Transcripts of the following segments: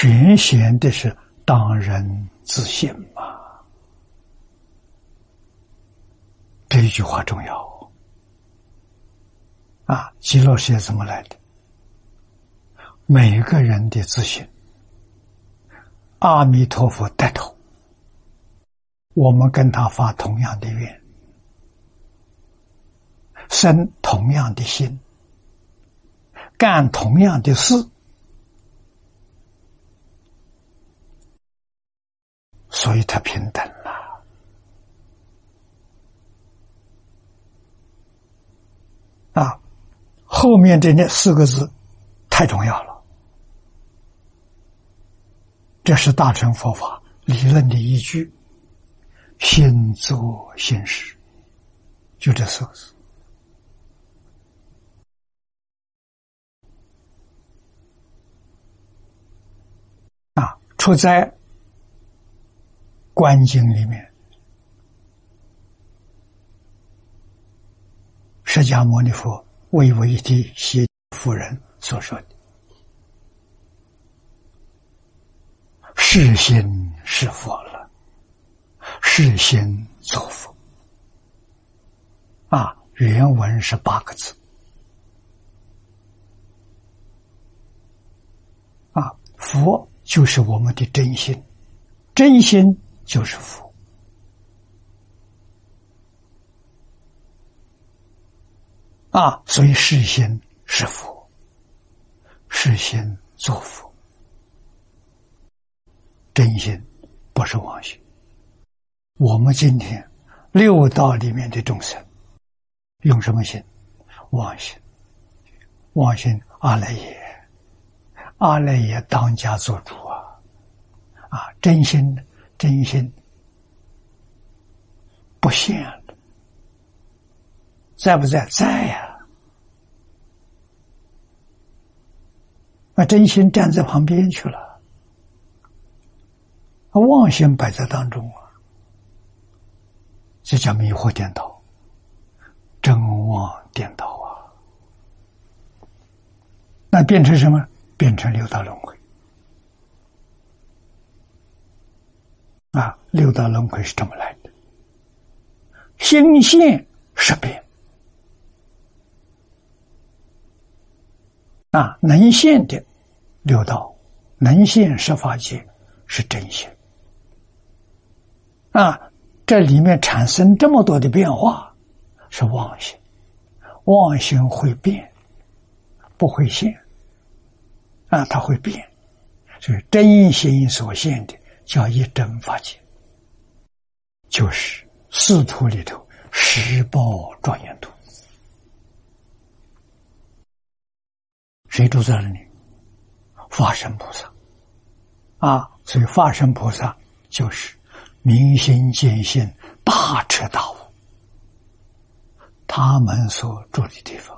全显的是当人自信嘛。这一句话重要啊！极乐世界怎么来的？每个人的自信，阿弥陀佛带头，我们跟他发同样的愿，生同样的心，干同样的事，所以他平等了。啊，后面这4个字太重要了，这是大乘佛法理论的依据，心作心识，就这4个字。啊，出在观经里面，释迦牟尼佛为为的胁夫人所说的，是心是佛了，是心作佛。啊，原文是8个字。啊，佛就是我们的真心，真心就是佛。啊，所以是心是佛，是心作佛。真心不是妄心。我们今天6道里面的众生用什么心？妄心。妄心阿赖耶，阿赖耶当家做主啊！啊，真心不现了，在不在？在呀！真心站在旁边去了，妄心摆在当中啊，这叫迷惑颠倒，真妄颠倒啊！那变成什么？变成6道轮回啊！6道轮回是这么来的，心现识变啊，能现的6道，能现十法界是真心啊，这里面产生这么多的变化是妄心，妄心会变，不会现啊，它会变，所以真心所现的叫一真法界，就是四图里头十报庄严图。谁住在那里？法身菩萨啊！所以法身菩萨就是明心见性大彻大悟，他们所住的地方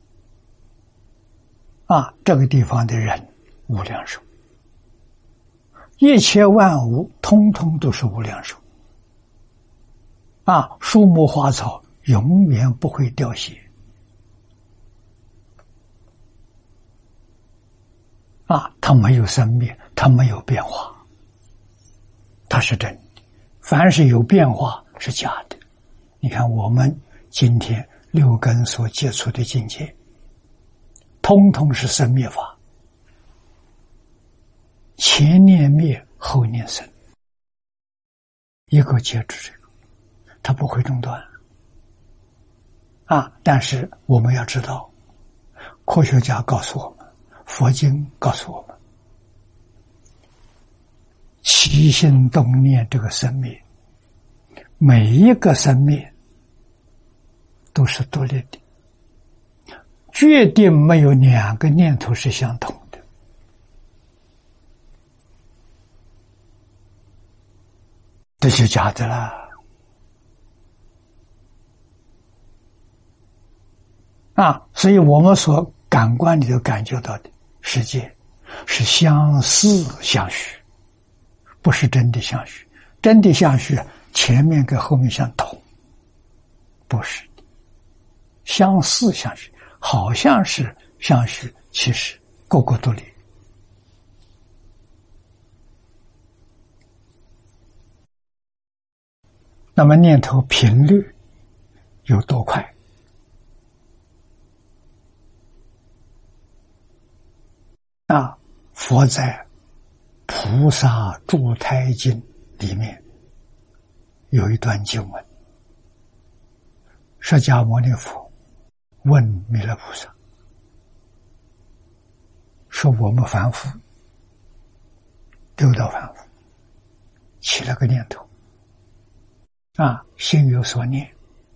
啊，这个地方的人无量寿，一切万物通通都是无量寿啊！树木花草永远不会凋谢啊，它没有生灭，它没有变化，它是真的。凡是有变化是假的。你看我们今天6根所接触的境界，通通是生灭法，前念灭，后念生，一个接住这个，它不会中断啊！但是我们要知道，科学家告诉我们，佛经告诉我们，起心动念这个生灭，每一个生灭都是独立的，决定没有2个念头是相同的。这就假的了啊！所以我们所感官里头感觉到的世界是相似相许，不是真的相许。真的相许，前面跟后面相同，不是的，相似相许，好像是相许，其实个个独立那么念头频率有多快？佛在《菩萨住胎经》里面有一段经文，释迦牟尼佛问弥勒菩萨说：“我们凡夫六道凡夫起了个念头，心有所念，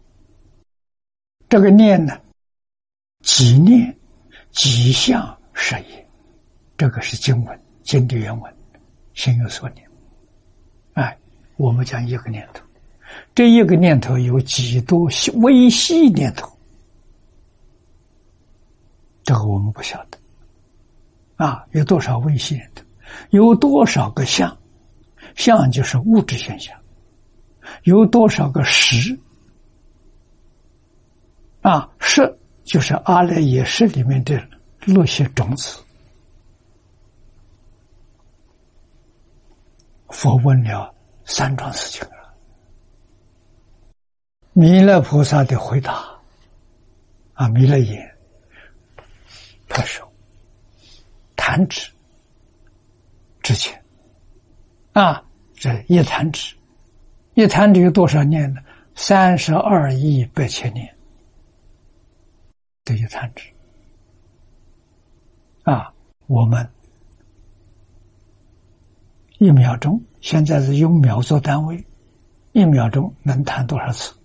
这个念呢，即念即相是也。”这个是经文，经的原文，心有所念。我们讲一个念头，这一个念头有几多微细念头，这个我们不晓得。有多少微细念头，有多少个相，相就是物质现象，有多少个识，识就是阿赖耶识里面的那些种子。佛问了三桩事情了，弥勒菩萨的回答，弥勒言：拍手，弹指之前，这一弹指，一弹指有多少年呢？32亿8千年，这一弹指，我们1秒钟，现在是用秒做单位，1秒钟能弹多少次？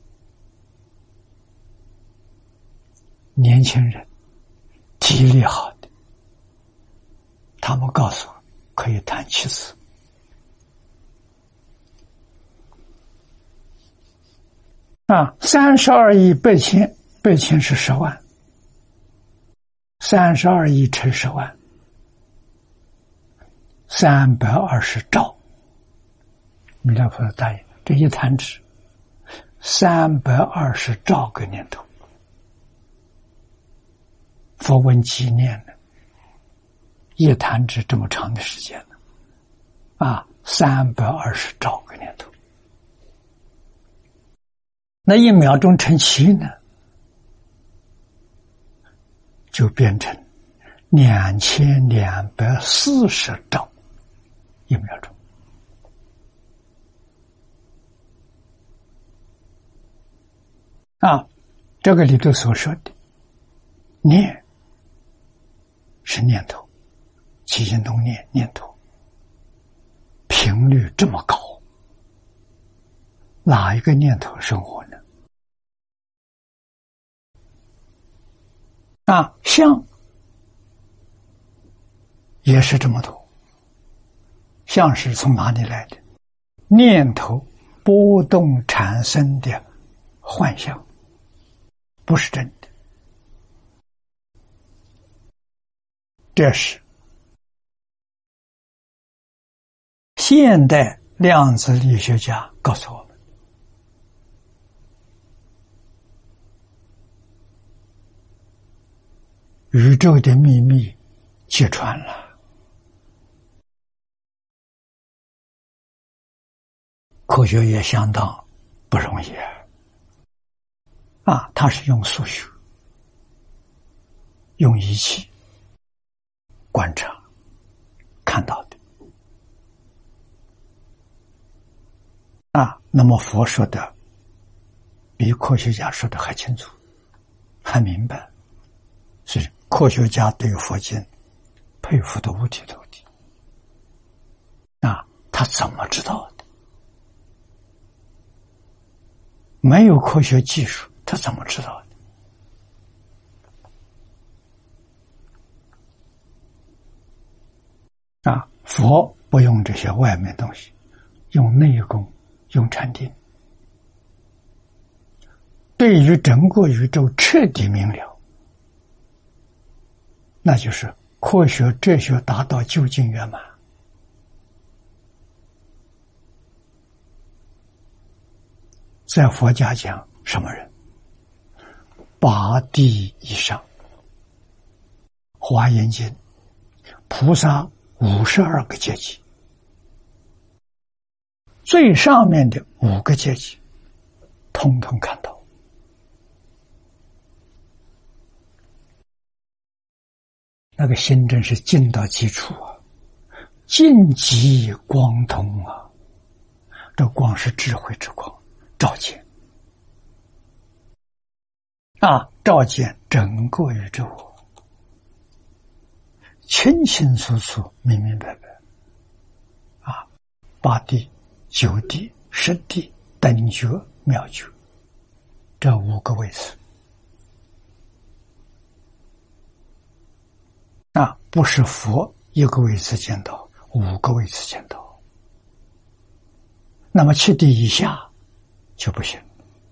年轻人体力好的，他们告诉我可以弹7次。32亿8千，8千是10万，32亿乘10万，320兆。弥勒菩萨答应，这一弹指320兆个念头。佛问几念呢？一弹指这么长的时间呢？320兆个念头。那1秒钟乘7呢，就变成2240兆1秒钟。这个里头所说的念是念头，起心动念，念头频率这么高，哪一个念头生活呢？相也是这么多。相是从哪里来的？念头波动产生的幻象，不是真的。这是现代量子力学家告诉我们，宇宙的秘密揭穿了。科学也相当不容易它是用数学，用仪器观察看到的那么佛说的比科学家说的还清楚，还明白，所以科学家对佛经佩服的五体投地他怎么知道的？没有科学技术，他怎么知道的？佛不用这些外面东西，用内功，用禅定，对于整个宇宙彻底明了，那就是科学哲学达到究竟圆满。在佛家讲什么人？8地以上，华严经菩萨52个阶级， 最上面的5个阶级，统统看到。那个心真是进到基础啊，尽极光通啊！这光是智慧之光，照见啊，照见整个宇宙，清清楚楚、明明白白啊！8地、9地、10地、等觉、妙觉，这5个位次。啊，不是佛1个位次见到，5个位次见到。那么7地以下就不行。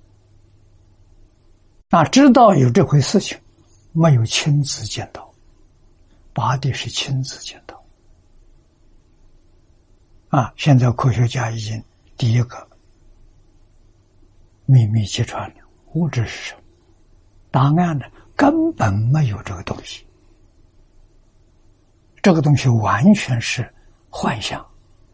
啊，知道有这回事情，没有亲自见到。8地是亲自见到。啊，现在科学家已经第一个秘密揭穿了物质是什么，答案呢根本没有这个东西。这个东西完全是幻象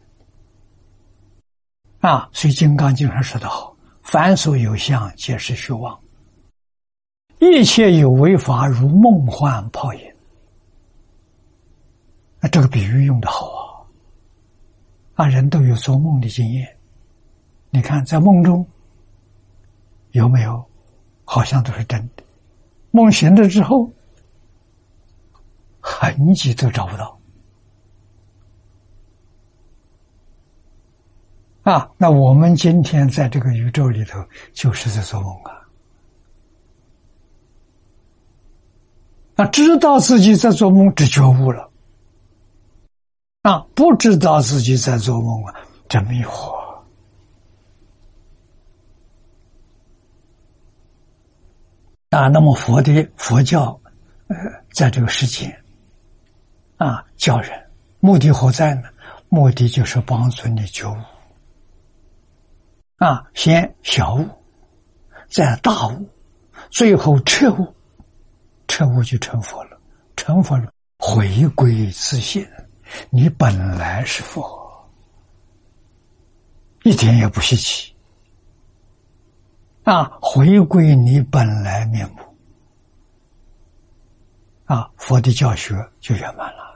啊！所以《金刚经》上说得好：“凡所有相，皆是虚妄；一切有为法，如梦幻泡影。”那这个比喻用得好啊！人都有做梦的经验，你看在梦中有没有好像都是真的，梦醒了之后痕迹都找不到啊！那我们今天在这个宇宙里头就是在做梦啊！知道自己在做梦，只觉悟了啊！不知道自己在做梦啊，这迷惑啊！那么佛教在这个世间啊，教人目的何在呢？目的就是帮助你觉悟啊，先小悟，再大悟，最后彻悟，彻悟就成佛了。成佛了，回归自性，你本来是佛，一点也不稀奇啊！回归你本来面目啊，佛的教学就圆满了。